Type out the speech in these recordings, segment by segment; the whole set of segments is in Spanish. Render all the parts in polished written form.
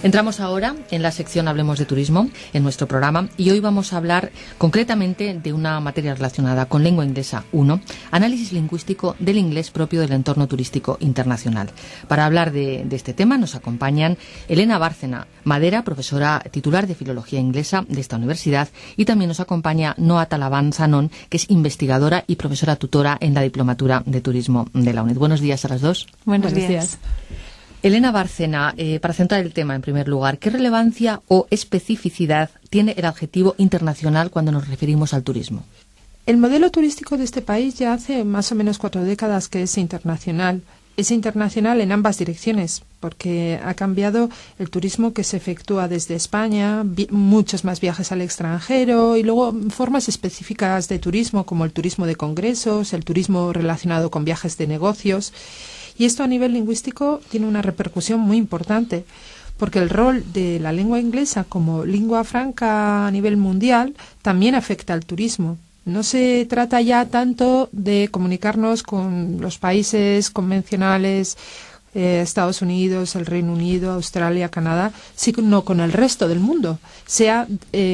Entramos ahora en la sección Hablemos de Turismo en nuestro programa y hoy vamos a hablar concretamente de una materia relacionada con lengua inglesa 1, análisis lingüístico del inglés propio del entorno turístico internacional. Para hablar de este tema nos acompañan Elena Bárcena Madera, profesora titular de Filología Inglesa de esta universidad, y también nos acompaña Noa Talabán Sanón, que es investigadora y profesora tutora en la Diplomatura de Turismo de la UNED. Buenos días a las dos. Buenos días. Elena Bárcena, para centrar el tema en primer lugar, ¿qué relevancia o especificidad tiene el adjetivo internacional cuando nos referimos al turismo? El modelo turístico de este país ya hace más o menos 4 décadas que es internacional. Es internacional en ambas direcciones, porque ha cambiado el turismo que se efectúa desde España, muchos más viajes al extranjero y luego formas específicas de turismo como el turismo de congresos, el turismo relacionado con viajes de negocios. Y esto a nivel lingüístico tiene una repercusión muy importante, porque el rol de la lengua inglesa como lengua franca a nivel mundial también afecta al turismo. No se trata ya tanto de comunicarnos con los países convencionales, Estados Unidos, el Reino Unido, Australia, Canadá, sino con el resto del mundo, sea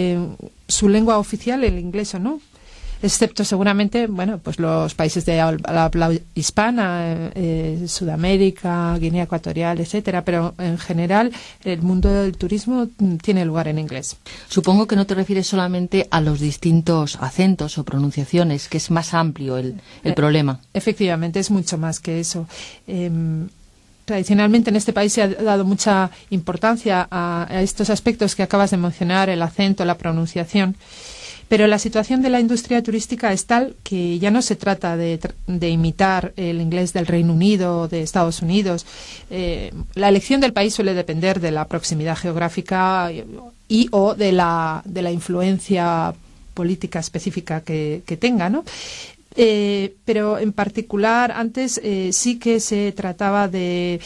su lengua oficial el inglés o no. Excepto seguramente, pues los países de habla hispana, Sudamérica, Guinea Ecuatorial, etcétera, pero en general el mundo del turismo tiene lugar en inglés. Supongo que no te refieres solamente a los distintos acentos o pronunciaciones, que es más amplio el problema. Efectivamente, es mucho más que eso. Tradicionalmente en este país se ha dado mucha importancia a estos aspectos que acabas de mencionar, el acento, la pronunciación. Pero la situación de la industria turística es tal que ya no se trata de imitar el inglés del Reino Unido o de Estados Unidos. La elección del país suele depender de la proximidad geográfica y o de la influencia política específica que tenga, ¿no? Pero en particular antes sí que se trataba de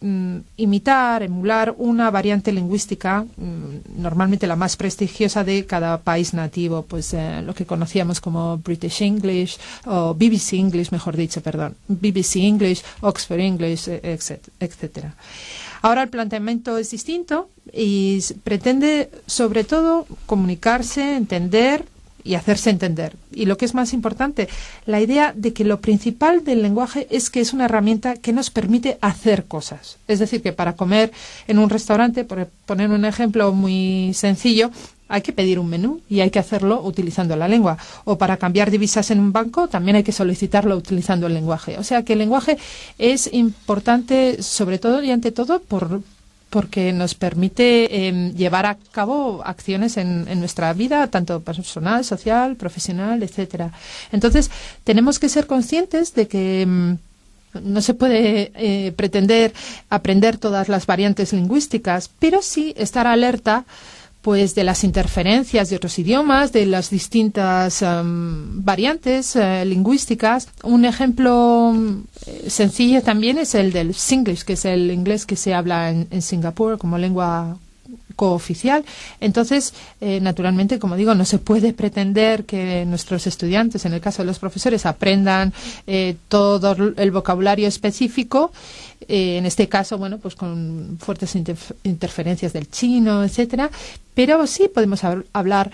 imitar, emular una variante lingüística, normalmente la más prestigiosa de cada país nativo, pues lo que conocíamos como British English o BBC English, BBC English, Oxford English, etcétera. Ahora el planteamiento es distinto y pretende sobre todo comunicarse, entender y hacerse entender. Y lo que es más importante, la idea de que lo principal del lenguaje es que es una herramienta que nos permite hacer cosas. Es decir, que para comer en un restaurante, por poner un ejemplo muy sencillo, hay que pedir un menú y hay que hacerlo utilizando la lengua. O para cambiar divisas en un banco, también hay que solicitarlo utilizando el lenguaje. O sea que el lenguaje es importante sobre todo y ante todo porque nos permite llevar a cabo acciones en nuestra vida, tanto personal, social, profesional, etcétera. Entonces, tenemos que ser conscientes de que no se puede pretender aprender todas las variantes lingüísticas, pero sí estar alerta pues de las interferencias de otros idiomas, de las distintas variantes lingüísticas. Un ejemplo sencillo también es el del Singlish, que es el inglés que se habla en Singapur como lengua cooficial. Entonces, naturalmente, como digo, no se puede pretender que nuestros estudiantes, en el caso de los profesores, aprendan todo el vocabulario específico. En este caso, pues con fuertes interferencias del chino, etcétera. Pero sí podemos hablar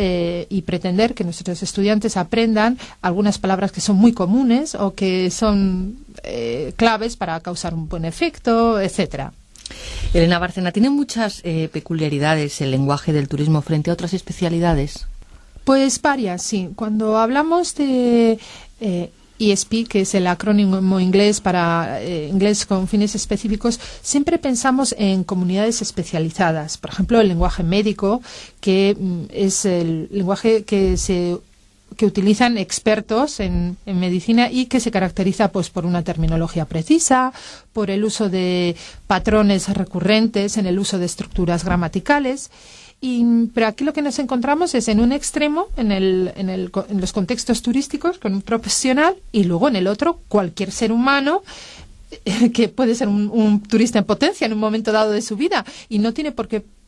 y pretender que nuestros estudiantes aprendan algunas palabras que son muy comunes o que son claves para causar un buen efecto, etcétera. Elena Bárcena, ¿tiene muchas peculiaridades el lenguaje del turismo frente a otras especialidades? Pues varias, sí. Cuando hablamos de ESP, que es el acrónimo inglés para inglés con fines específicos, siempre pensamos en comunidades especializadas. Por ejemplo, el lenguaje médico, que es el lenguaje que utilizan expertos en medicina y que se caracteriza pues por una terminología precisa, por el uso de patrones recurrentes, en el uso de estructuras gramaticales. Pero aquí lo que nos encontramos es en un extremo, en los contextos turísticos, con un profesional, y luego en el otro, cualquier ser humano que puede ser un turista en potencia en un momento dado de su vida y no tiene por qué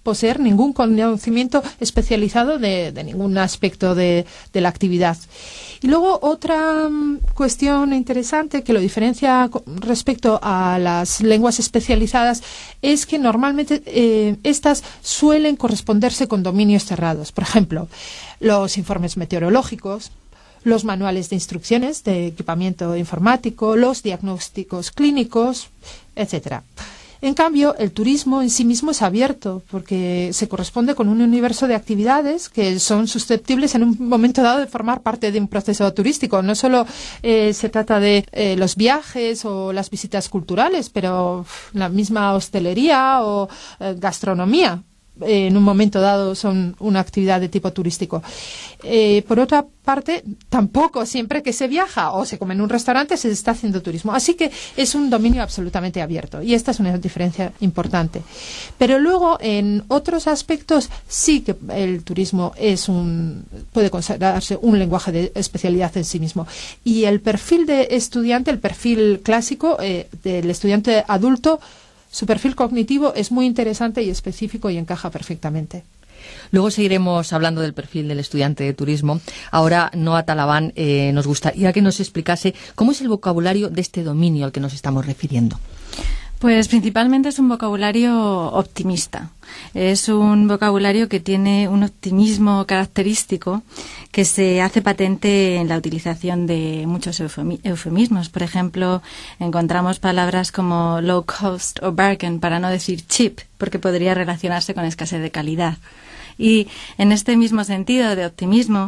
poseer ningún conocimiento especializado de ningún aspecto de la actividad. Y luego otra cuestión interesante que lo diferencia respecto a las lenguas especializadas es que normalmente estas suelen corresponderse con dominios cerrados. Por ejemplo, los informes meteorológicos, los manuales de instrucciones de equipamiento informático, los diagnósticos clínicos, etcétera. En cambio, el turismo en sí mismo es abierto porque se corresponde con un universo de actividades que son susceptibles en un momento dado de formar parte de un proceso turístico. No solo se trata de los viajes o las visitas culturales, pero la misma hostelería o gastronomía en un momento dado son una actividad de tipo turístico. Por otra parte, tampoco siempre que se viaja o se come en un restaurante se está haciendo turismo. Así que es un dominio absolutamente abierto y esta es una diferencia importante. Pero luego, en otros aspectos, sí que el turismo puede considerarse un lenguaje de especialidad en sí mismo. Y el perfil de estudiante, el perfil clásico del estudiante adulto, su perfil cognitivo es muy interesante y específico y encaja perfectamente. Luego seguiremos hablando del perfil del estudiante de turismo. Ahora, Noa Talabán, nos gustaría que nos explicase cómo es el vocabulario de este dominio al que nos estamos refiriendo. Pues principalmente es un vocabulario optimista. Es un vocabulario que tiene un optimismo característico que se hace patente en la utilización de muchos eufemismos. Por ejemplo, encontramos palabras como low cost o bargain, para no decir cheap, porque podría relacionarse con escasez de calidad. Y en este mismo sentido de optimismo,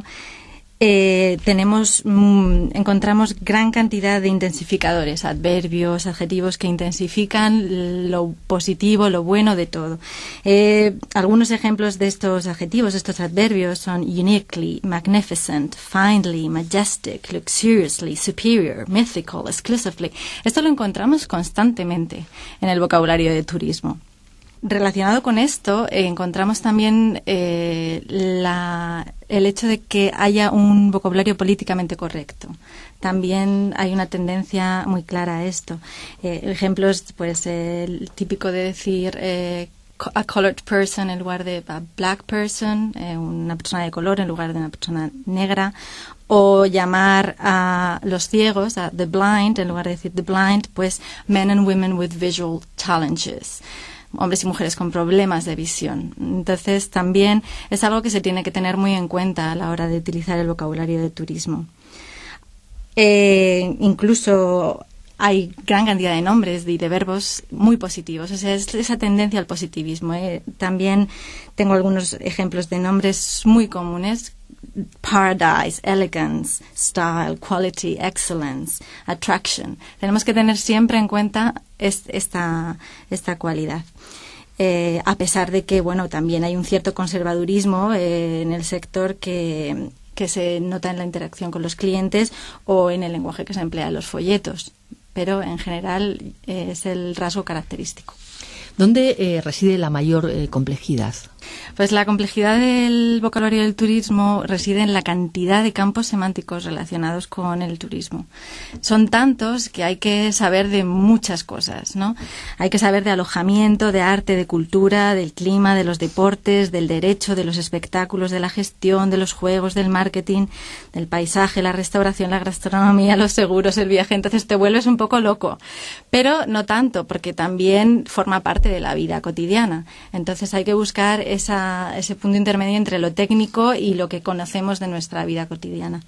encontramos gran cantidad de intensificadores, adverbios, adjetivos que intensifican lo positivo, lo bueno de todo. Algunos ejemplos de estos adjetivos, estos adverbios, son uniquely, magnificent, finely, majestic, luxuriously, superior, mythical, exclusively. Esto lo encontramos constantemente en el vocabulario de turismo. Relacionado con esto, encontramos también el hecho de que haya un vocabulario políticamente correcto. También hay una tendencia muy clara a esto. Ejemplos, pues, el típico de decir a colored person en lugar de a black person, una persona de color en lugar de una persona negra, o llamar a los ciegos, a the blind, en lugar de decir the blind, pues men and women with visual challenges. Hombres y mujeres con problemas de visión. Entonces, también es algo que se tiene que tener muy en cuenta a la hora de utilizar el vocabulario de turismo. Incluso hay gran cantidad de nombres y de verbos muy positivos. O sea, es esa tendencia al positivismo. También tengo algunos ejemplos de nombres muy comunes. Paradise, elegance, style, quality, excellence, attraction. Tenemos que tener siempre en cuenta esta cualidad. A pesar de que, bueno, también hay un cierto conservadurismo en el sector que se nota en la interacción con los clientes o en el lenguaje que se emplea en los folletos. Pero, en general, es el rasgo característico. ¿Dónde reside la mayor complejidad? Pues la complejidad del vocabulario del turismo reside en la cantidad de campos semánticos relacionados con el turismo. Son tantos que hay que saber de muchas cosas, ¿no? Hay que saber de alojamiento, de arte, de cultura, del clima, de los deportes, del derecho, de los espectáculos, de la gestión, de los juegos, del marketing, del paisaje, la restauración, la gastronomía, los seguros, el viaje. Entonces te vuelves un poco loco. Pero no tanto, porque también forma parte de la vida cotidiana. Entonces hay que buscar ese punto intermedio entre lo técnico y lo que conocemos de nuestra vida cotidiana.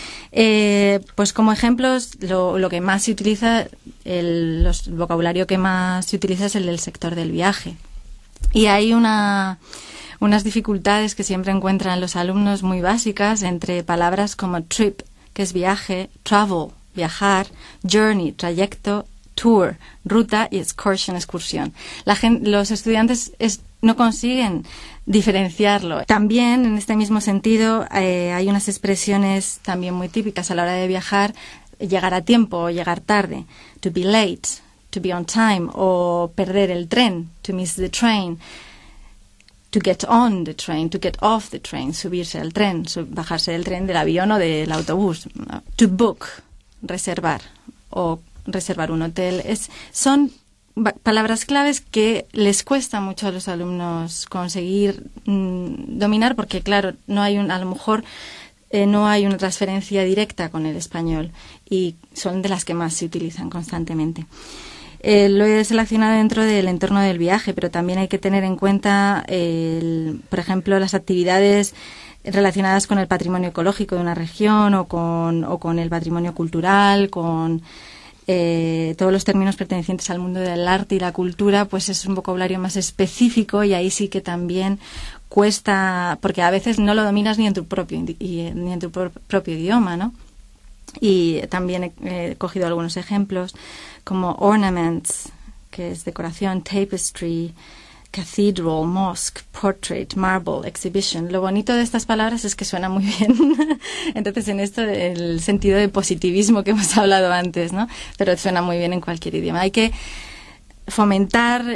Pues como ejemplos, lo que más se utiliza, el vocabulario que más se utiliza es el del sector del viaje. Y hay unas dificultades que siempre encuentran los alumnos muy básicas entre palabras como trip, que es viaje, travel, viajar, journey, trayecto, tour, ruta, y excursión. Los estudiantes no consiguen diferenciarlo. También, en este mismo sentido, hay unas expresiones también muy típicas a la hora de viajar: llegar a tiempo o llegar tarde, to be late, to be on time, o perder el tren, to miss the train, to get on the train, to get off the train, subirse al tren, bajarse del tren, del avión o del autobús, to book, reservar, o reservar un hotel. Son palabras claves que les cuesta mucho a los alumnos conseguir dominar, porque claro, a lo mejor no hay una transferencia directa con el español y son de las que más se utilizan constantemente. Lo he seleccionado dentro del entorno del viaje, pero también hay que tener en cuenta, por ejemplo, las actividades relacionadas con el patrimonio ecológico de una región o con el patrimonio cultural, con todos los términos pertenecientes al mundo del arte y la cultura, pues es un vocabulario más específico y ahí sí que también cuesta, porque a veces no lo dominas ni en tu propio idioma, ¿no? Y también he cogido algunos ejemplos como ornaments, que es decoración, tapestry, cathedral, mosque, portrait, marble, exhibition. Lo bonito de estas palabras es que suena muy bien. Entonces, en esto, el sentido de positivismo que hemos hablado antes, ¿no? Pero suena muy bien en cualquier idioma. Hay que fomentar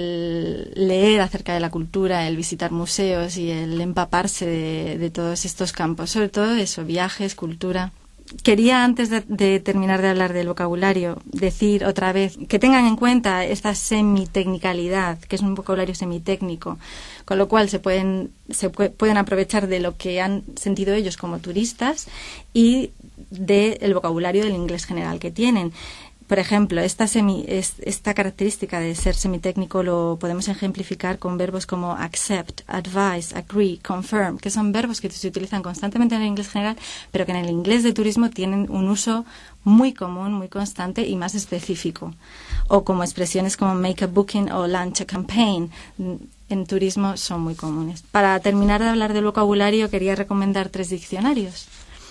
el leer acerca de la cultura, el visitar museos y el empaparse de todos estos campos. Sobre todo eso, viajes, cultura. Quería, antes de terminar de hablar del vocabulario, decir otra vez que tengan en cuenta esta semitecnicalidad, que es un vocabulario semitécnico, con lo cual se pueden aprovechar de lo que han sentido ellos como turistas y del vocabulario del inglés general que tienen. Por ejemplo, esta característica de ser semitécnico lo podemos ejemplificar con verbos como accept, advise, agree, confirm, que son verbos que se utilizan constantemente en el inglés general, pero que en el inglés de turismo tienen un uso muy común, muy constante y más específico. O como expresiones como make a booking o launch a campaign. En turismo son muy comunes. Para terminar de hablar del vocabulario, quería recomendar 3 diccionarios.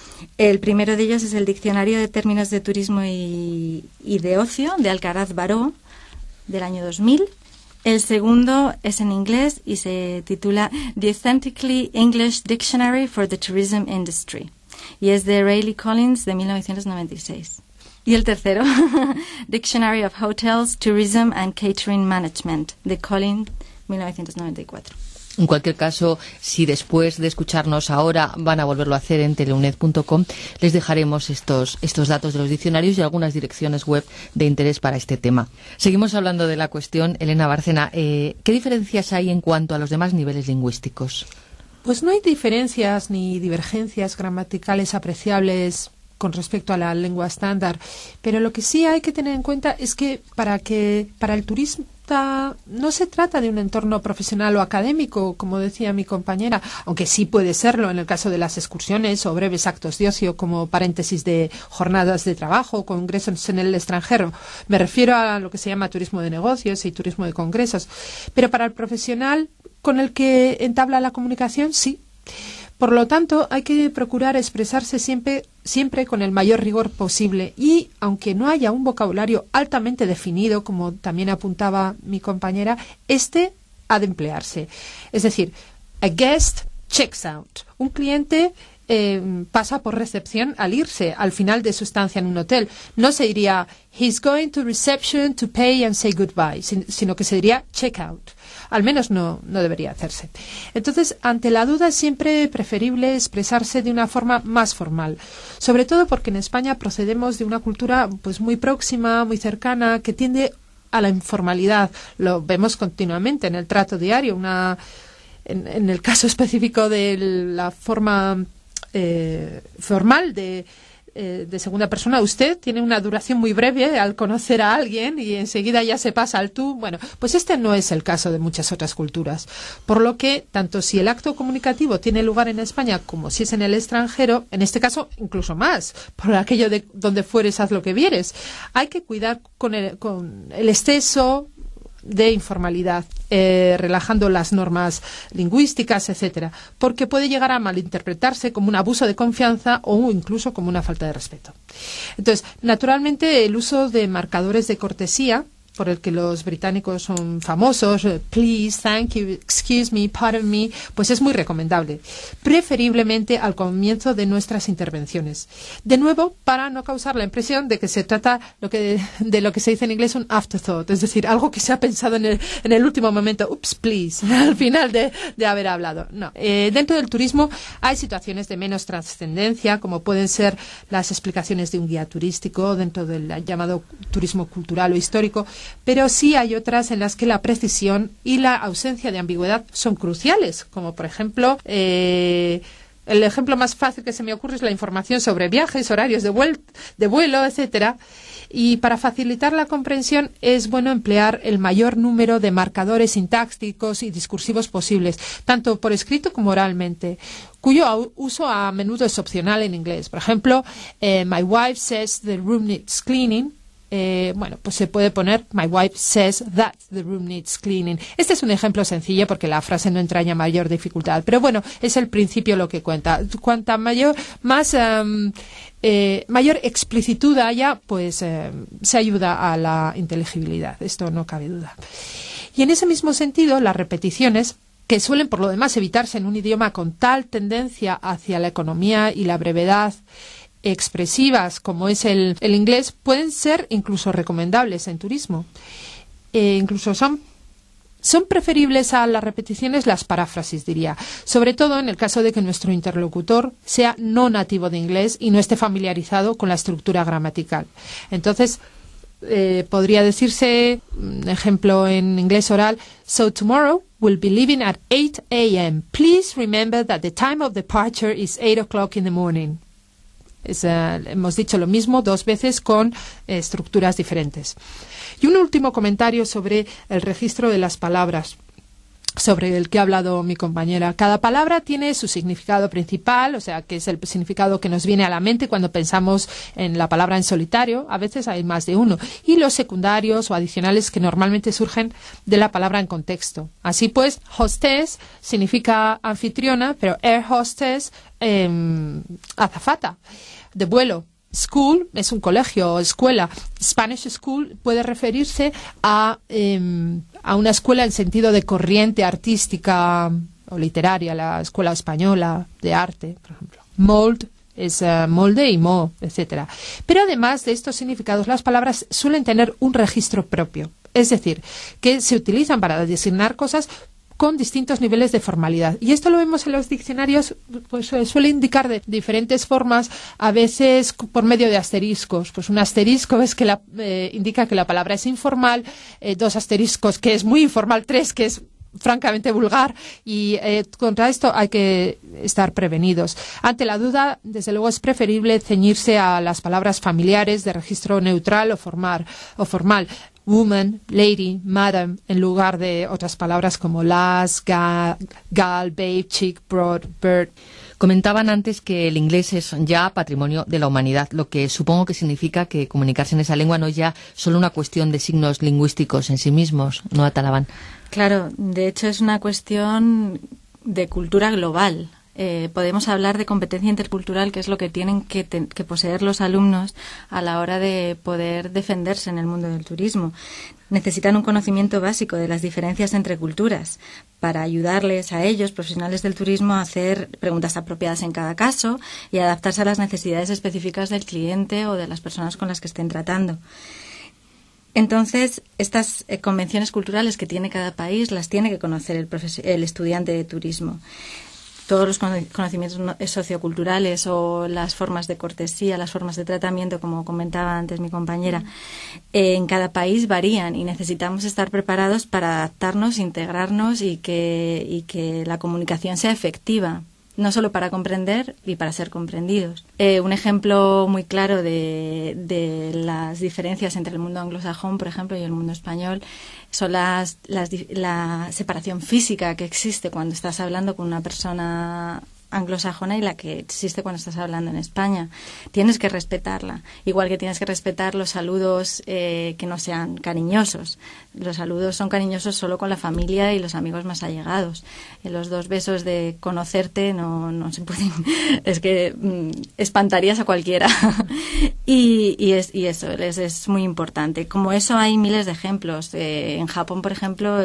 El primero de ellos es el Diccionario de Términos de Turismo y de Ocio, de Alcaraz Baró, del año 2000. El segundo es en inglés y se titula The Authentically English Dictionary for the Tourism Industry, y es de Rayleigh Collins, de 1996. Y el tercero, Dictionary of Hotels, Tourism and Catering Management, de Collins, 1994. En cualquier caso, si después de escucharnos ahora van a volverlo a hacer en teleunet.com, les dejaremos estos datos de los diccionarios y algunas direcciones web de interés para este tema. Seguimos hablando de la cuestión. Elena Bárcena, ¿qué diferencias hay en cuanto a los demás niveles lingüísticos? Pues no hay diferencias ni divergencias gramaticales apreciables con respecto a la lengua estándar, pero lo que sí hay que tener en cuenta es que para el turismo no se trata de un entorno profesional o académico, como decía mi compañera, aunque sí puede serlo en el caso de las excursiones o breves actos de ocio como paréntesis de jornadas de trabajo, congresos en el extranjero. Me refiero a lo que se llama turismo de negocios y turismo de congresos. Pero para el profesional con el que entabla la comunicación, sí. Por lo tanto, hay que procurar expresarse siempre con el mayor rigor posible y, aunque no haya un vocabulario altamente definido, como también apuntaba mi compañera, ha de emplearse. Es decir, a guest checks out. Un cliente pasa por recepción al irse al final de su estancia en un hotel. No se diría he's going to reception to pay and say goodbye, sino que se diría check out. Al menos no debería hacerse. Entonces, ante la duda es siempre preferible expresarse de una forma más formal, sobre todo porque en España procedemos de una cultura pues muy próxima, muy cercana, que tiende a la informalidad. Lo vemos continuamente en el trato diario. En el caso específico de la forma formal de segunda persona, usted tiene una duración muy breve al conocer a alguien y enseguida ya se pasa al tú. Bueno, pues este no es el caso de muchas otras culturas. Por lo que, tanto si el acto comunicativo tiene lugar en España como si es en el extranjero, en este caso incluso más, por aquello de donde fueres haz lo que vieres, hay que cuidar con el exceso de informalidad, relajando las normas lingüísticas, etcétera, porque puede llegar a malinterpretarse como un abuso de confianza o incluso como una falta de respeto. Entonces, naturalmente, el uso de marcadores de cortesía, por el que los británicos son famosos, please, thank you, excuse me, pardon me, pues es muy recomendable, preferiblemente al comienzo de nuestras intervenciones. De nuevo, para no causar la impresión de que se trata de lo que se dice en inglés un afterthought, es decir, algo que se ha pensado en el último momento, oops, please, al final de haber hablado. No. Dentro del turismo hay situaciones de menos trascendencia, como pueden ser las explicaciones de un guía turístico dentro del llamado turismo cultural o histórico, pero sí hay otras en las que la precisión y la ausencia de ambigüedad son cruciales, como por ejemplo el ejemplo más fácil que se me ocurre es la información sobre viajes, horarios de vuelo, etcétera. Y para facilitar la comprensión es bueno emplear el mayor número de marcadores sintácticos y discursivos posibles, tanto por escrito como oralmente, cuyo uso a menudo es opcional en inglés. Por ejemplo, my wife says the room needs cleaning. Pues se puede poner my wife says that the room needs cleaning. Este es un ejemplo sencillo porque la frase no entraña mayor dificultad, pero bueno, es el principio lo que cuenta. Cuanta mayor explicitud haya, pues se ayuda a la inteligibilidad. Esto no cabe duda. Y en ese mismo sentido, las repeticiones, que suelen por lo demás evitarse en un idioma con tal tendencia hacia la economía y la brevedad expresivas como es el inglés, pueden ser incluso recomendables en turismo. Incluso son preferibles a las repeticiones las paráfrasis, diría, sobre todo en el caso de que nuestro interlocutor sea no nativo de inglés y no esté familiarizado con la estructura gramatical. Entonces, podría decirse, ejemplo en inglés oral, so tomorrow we'll be leaving at 8 a.m. Please remember that the time of departure is 8 o'clock in the morning. Hemos dicho lo mismo dos veces con estructuras diferentes. Y un último comentario sobre el registro de las palabras, sobre el que ha hablado mi compañera. Cada palabra tiene su significado principal, o sea, que es el significado que nos viene a la mente cuando pensamos en la palabra en solitario. A veces hay más de uno. Y los secundarios o adicionales que normalmente surgen de la palabra en contexto. Así pues, hostess significa anfitriona, pero air hostess, azafata de vuelo. School es un colegio o escuela. Spanish school puede referirse a una escuela en sentido de corriente artística o literaria, la escuela española de arte, por ejemplo. Mold es molde y mo, etcétera. Pero además de estos significados, las palabras suelen tener un registro propio. Es decir, que se utilizan para designar cosas con distintos niveles de formalidad. Y esto lo vemos en los diccionarios, pues suele indicar de diferentes formas, a veces por medio de asteriscos. Pues un asterisco es que indica que la palabra es informal, 2 asteriscos que es muy informal, 3 que es francamente vulgar, y contra esto hay que estar prevenidos. Ante la duda, desde luego es preferible ceñirse a las palabras familiares de registro neutral o formal. Woman, lady, madam, en lugar de otras palabras como lass, gal, babe, chick, broad, bird. Comentaban antes que el inglés es ya patrimonio de la humanidad, lo que supongo que significa que comunicarse en esa lengua no es ya solo una cuestión de signos lingüísticos en sí mismos, ¿no, Atalaban? Claro, de hecho es una cuestión de cultura global. Podemos hablar de competencia intercultural, que es lo que tienen que poseer los alumnos a la hora de poder defenderse en el mundo del turismo. Necesitan un conocimiento básico de las diferencias entre culturas para ayudarles a ellos, profesionales del turismo, a hacer preguntas apropiadas en cada caso y adaptarse a las necesidades específicas del cliente o de las personas con las que estén tratando. Entonces, estas convenciones culturales que tiene cada país las tiene que conocer el estudiante de turismo. Todos los conocimientos socioculturales o las formas de cortesía, las formas de tratamiento, como comentaba antes mi compañera, en cada país varían y necesitamos estar preparados para adaptarnos, integrarnos y que la comunicación sea efectiva, no solo para comprender y para ser comprendidos. Un ejemplo muy claro de las diferencias entre el mundo anglosajón, por ejemplo, y el mundo español son la separación física que existe cuando estás hablando con una persona anglosajona y la que existe cuando estás hablando en España. Tienes que respetarla, igual que tienes que respetar los saludos que no sean cariñosos. Los saludos son cariñosos solo con la familia y los amigos más allegados. Los 2 besos de conocerte no se pueden, es que espantarías a cualquiera. y eso es muy importante. Como eso hay miles de ejemplos. En Japón, por ejemplo,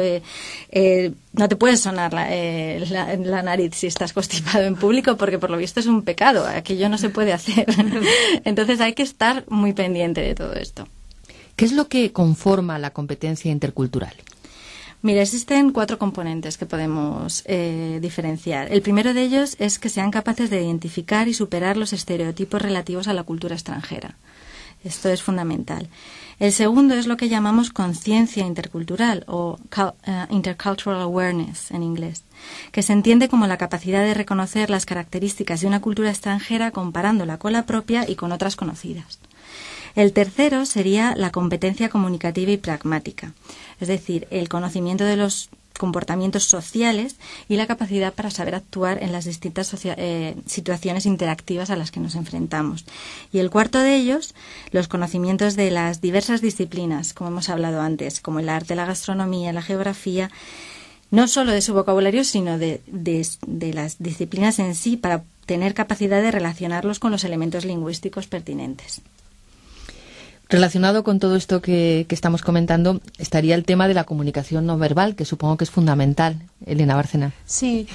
no te puedes sonar la nariz si estás constipado en público, porque por lo visto es un pecado, aquello no se puede hacer. Entonces hay que estar muy pendiente de todo esto. ¿Qué es lo que conforma la competencia intercultural? Mira, existen 4 componentes que podemos diferenciar. El primero de ellos es que sean capaces de identificar y superar los estereotipos relativos a la cultura extranjera. Esto es fundamental. El segundo es lo que llamamos conciencia intercultural o intercultural awareness en inglés, que se entiende como la capacidad de reconocer las características de una cultura extranjera comparándola con la propia y con otras conocidas. El tercero sería la competencia comunicativa y pragmática, es decir, el conocimiento de los comportamientos sociales y la capacidad para saber actuar en las distintas situaciones interactivas a las que nos enfrentamos. Y el cuarto de ellos, los conocimientos de las diversas disciplinas, como hemos hablado antes, como el arte, la gastronomía, la geografía, no solo de su vocabulario, sino de las disciplinas en sí, para tener capacidad de relacionarlos con los elementos lingüísticos pertinentes. Relacionado con todo esto que estamos comentando estaría el tema de la comunicación no verbal, que supongo que es fundamental. Elena Bárcena. Sí,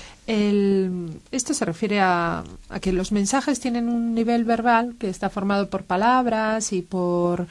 esto se refiere a que los mensajes tienen un nivel verbal que está formado por palabras y por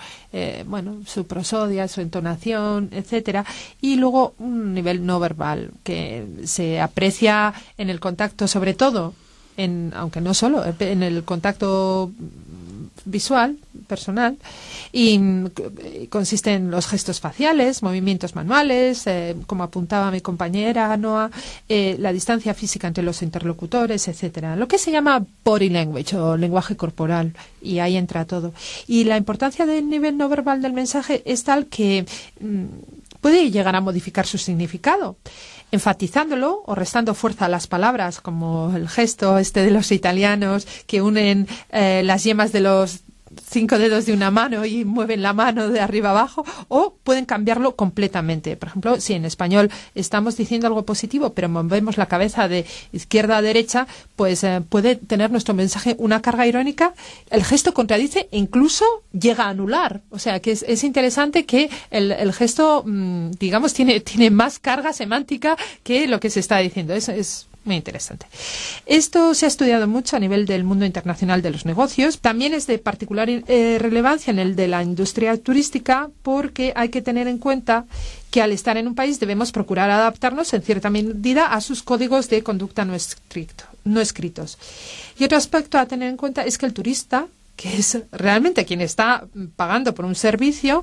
su prosodia, su entonación, etcétera, y luego un nivel no verbal que se aprecia en el contacto, sobre todo, aunque no solo, en el contacto visual, personal, y consiste en los gestos faciales, movimientos manuales, como apuntaba mi compañera Noa, la distancia física entre los interlocutores, etcétera. Lo que se llama body language o lenguaje corporal, y ahí entra todo. Y la importancia del nivel no verbal del mensaje es tal que puede llegar a modificar su significado, enfatizándolo o restando fuerza a las palabras, como el gesto de los italianos que unen las yemas de los 5 dedos de una mano y mueven la mano de arriba abajo, o pueden cambiarlo completamente. Por ejemplo, si en español estamos diciendo algo positivo pero movemos la cabeza de izquierda a derecha, pues puede tener nuestro mensaje una carga irónica. El gesto contradice e incluso llega a anular. O sea que es interesante que el gesto, digamos, tiene más carga semántica que lo que se está diciendo. Es muy interesante. Esto se ha estudiado mucho a nivel del mundo internacional de los negocios. También es de particular relevancia en el de la industria turística, porque hay que tener en cuenta que al estar en un país debemos procurar adaptarnos en cierta medida a sus códigos de conducta no escritos. Y otro aspecto a tener en cuenta es que el turista, que es realmente quien está pagando por un servicio,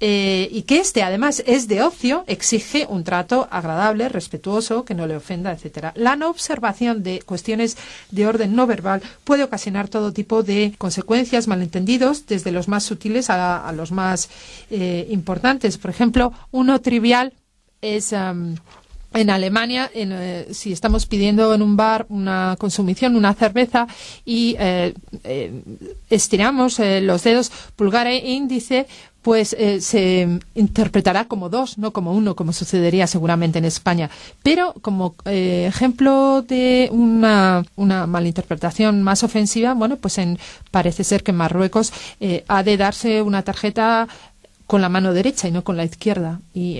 y que además es de ocio, exige un trato agradable, respetuoso, que no le ofenda, etcétera. La no observación de cuestiones de orden no verbal puede ocasionar todo tipo de consecuencias, malentendidos, desde los más sutiles a los más importantes. Por ejemplo, uno trivial es en Alemania, si estamos pidiendo en un bar una consumición, una cerveza, y estiramos los dedos pulgar e índice, pues se interpretará como 2, no como 1, como sucedería seguramente en España. Pero como ejemplo de una malinterpretación más ofensiva, pues parece ser que en Marruecos ha de darse una tarjeta con la mano derecha y no con la izquierda, y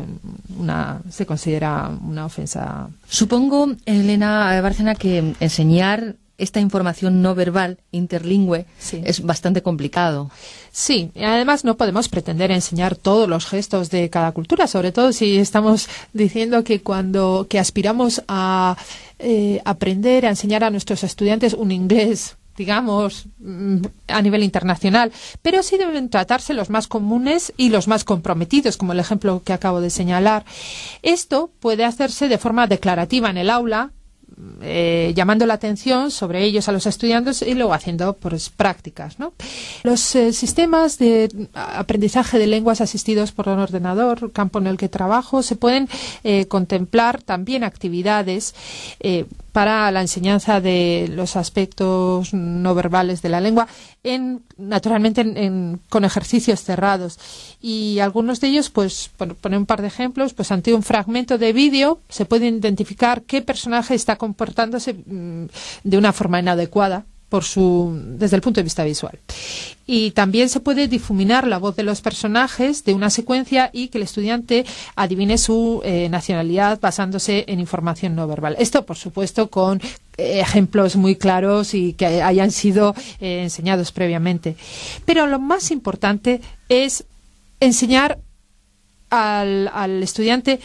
se considera una ofensa. Supongo, Elena Bárcena, que enseñar esta información no verbal interlingüe es bastante complicado. Sí, y además no podemos pretender enseñar todos los gestos de cada cultura, sobre todo si estamos diciendo que que aspiramos a aprender, a enseñar a nuestros estudiantes un inglés, digamos, a nivel internacional, pero sí deben tratarse los más comunes y los más comprometidos, como el ejemplo que acabo de señalar. Esto puede hacerse de forma declarativa en el aula, llamando la atención sobre ellos a los estudiantes y luego haciendo prácticas, ¿no? Los sistemas de aprendizaje de lenguas asistidos por un ordenador, campo en el que trabajo, se pueden contemplar también actividades para la enseñanza de los aspectos no verbales de la lengua, naturalmente con ejercicios cerrados. Y algunos de ellos, poner un par de ejemplos, ante un fragmento de vídeo se puede identificar qué personaje está comportándose de una forma inadecuada desde el punto de vista visual. Y también se puede difuminar la voz de los personajes de una secuencia y que el estudiante adivine su nacionalidad basándose en información no verbal. Esto, por supuesto, con ejemplos muy claros y que hayan sido enseñados previamente. Pero lo más importante es enseñar al estudiante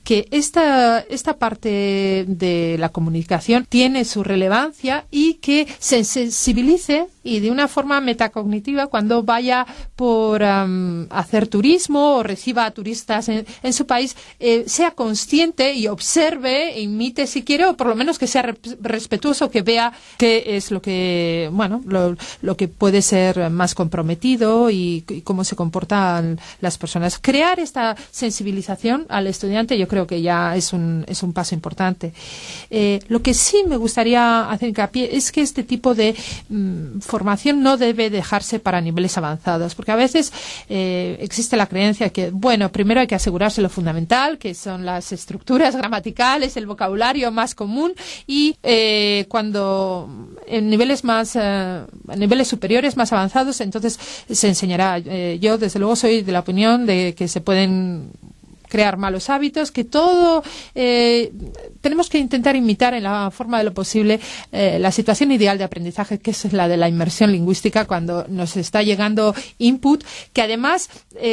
que esta parte de la comunicación tiene su relevancia y que se sensibilice y de una forma metacognitiva cuando vaya por hacer turismo o reciba a turistas en su país, sea consciente y observe, imite si quiere, o por lo menos que sea respetuoso, que vea qué es lo que, bueno, lo que puede ser más comprometido y cómo se comportan las personas. Crear esta sensibilización al estudiante yo creo que ya es un paso importante. Lo que sí me gustaría hacer hincapié es que este tipo de formación no debe dejarse para niveles avanzados, porque a veces existe la creencia que, bueno, primero hay que asegurarse lo fundamental, que son las estructuras gramaticales, el vocabulario más común, y cuando en niveles superiores, más avanzados, entonces se enseñará. Yo, desde luego, soy de la opinión de que se pueden crear malos hábitos, que todo tenemos que intentar imitar en la forma de lo posible la situación ideal de aprendizaje, que es la de la inmersión lingüística, cuando nos está llegando input, que además,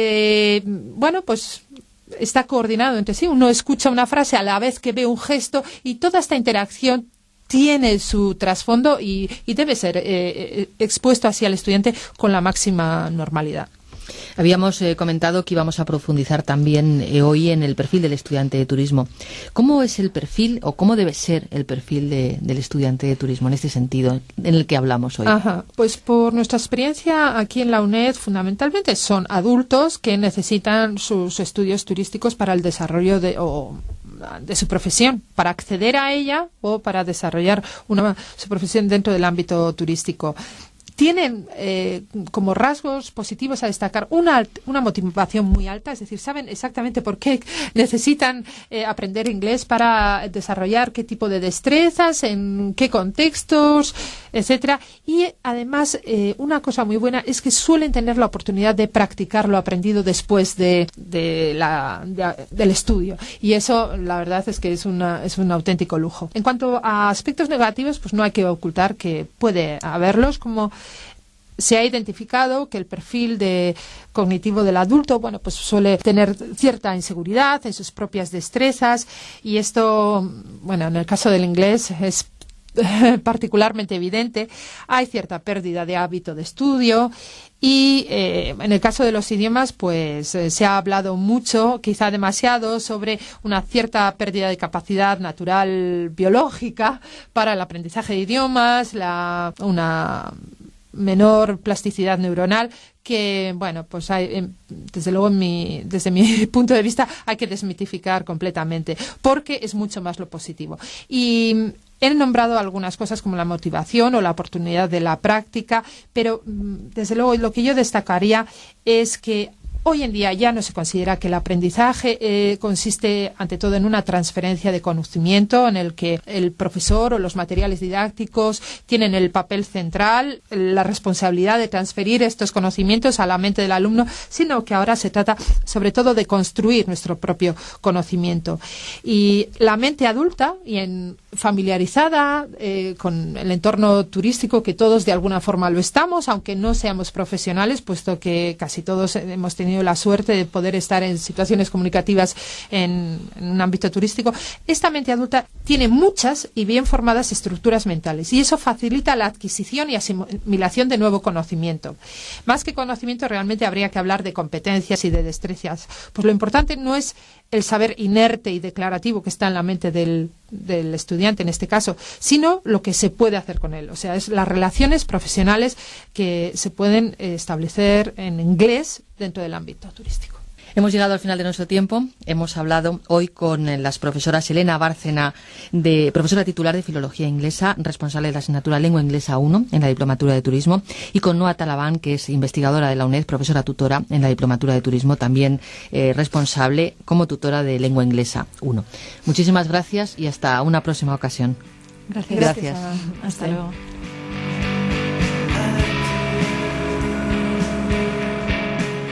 pues está coordinado entre sí. Uno escucha una frase a la vez que ve un gesto y toda esta interacción tiene su trasfondo y debe ser expuesto así al estudiante con la máxima normalidad. Habíamos comentado que íbamos a profundizar también hoy en el perfil del estudiante de turismo. ¿Cómo es el perfil o cómo debe ser el perfil del estudiante de turismo en este sentido en el que hablamos hoy? Pues por nuestra experiencia aquí en la UNED, fundamentalmente son adultos que necesitan sus estudios turísticos para el desarrollo de su profesión, para acceder a ella o para desarrollar su profesión dentro del ámbito turístico. Tienen como rasgos positivos a destacar una motivación muy alta, es decir, saben exactamente por qué necesitan aprender inglés para desarrollar qué tipo de destrezas, en qué contextos, etcétera. Y además, una cosa muy buena es que suelen tener la oportunidad de practicar lo aprendido después del estudio. Y eso, la verdad, es que es un auténtico lujo. En cuanto a aspectos negativos, pues no hay que ocultar que puede haberlos, como se ha identificado que el perfil cognitivo del adulto, pues suele tener cierta inseguridad en sus propias destrezas, y esto, en el caso del inglés es particularmente evidente. Hay cierta pérdida de hábito de estudio y en el caso de los idiomas, pues se ha hablado mucho, quizá demasiado, sobre una cierta pérdida de capacidad natural biológica para el aprendizaje de idiomas, una menor plasticidad neuronal, que, pues hay, desde luego, desde mi punto de vista, hay que desmitificar completamente, porque es mucho más lo positivo. Y he nombrado algunas cosas como la motivación o la oportunidad de la práctica, pero desde luego lo que yo destacaría es que hoy en día ya no se considera que el aprendizaje consiste ante todo en una transferencia de conocimiento en el que el profesor o los materiales didácticos tienen el papel central, la responsabilidad de transferir estos conocimientos a la mente del alumno, sino que ahora se trata sobre todo de construir nuestro propio conocimiento. Y la mente adulta y familiarizada con el entorno turístico, que todos de alguna forma lo estamos, aunque no seamos profesionales, puesto que casi todos hemos tenido la suerte de poder estar en situaciones comunicativas en un ámbito turístico. Esta mente adulta tiene muchas y bien formadas estructuras mentales, y eso facilita la adquisición y asimilación de nuevo conocimiento. Más que conocimiento, realmente habría que hablar de competencias y de destrezas. Pues lo importante no es el saber inerte y declarativo que está en la mente del estudiante en este caso, sino lo que se puede hacer con él. O sea, es las relaciones profesionales que se pueden establecer en inglés dentro del ámbito turístico. Hemos llegado al final de nuestro tiempo. Hemos hablado hoy con las profesoras Elena Bárcena, profesora titular de Filología Inglesa, responsable de la asignatura Lengua Inglesa 1 en la Diplomatura de Turismo, y con Noa Talabán, que es investigadora de la UNED, profesora tutora en la Diplomatura de Turismo, también responsable como tutora de Lengua Inglesa 1. Muchísimas gracias y hasta una próxima ocasión. Gracias. Hasta luego.